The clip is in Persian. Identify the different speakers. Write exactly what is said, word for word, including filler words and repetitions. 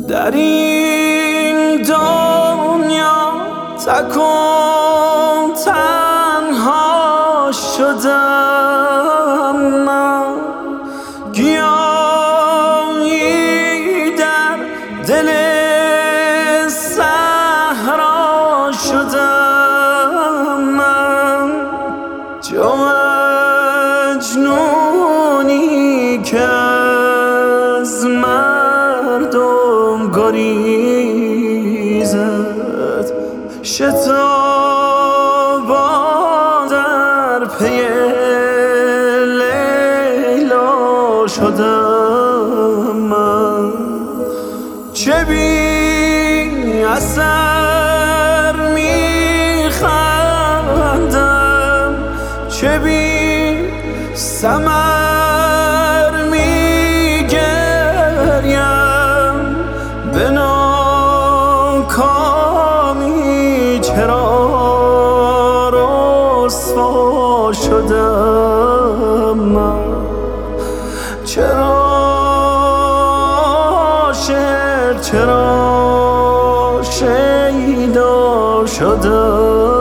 Speaker 1: در این دنیا تک و تنها شدم من، گیاهی در دل صحرا شدم من، جو مجنونی که از مردم گریزد، شتابان در پی لیلا شدم من، چه بی اثر میخندم، چه بی ثمر میگریم، به ناکامی چرا رسوا شدم من، چرا عاشق، چرا شیدا شدم.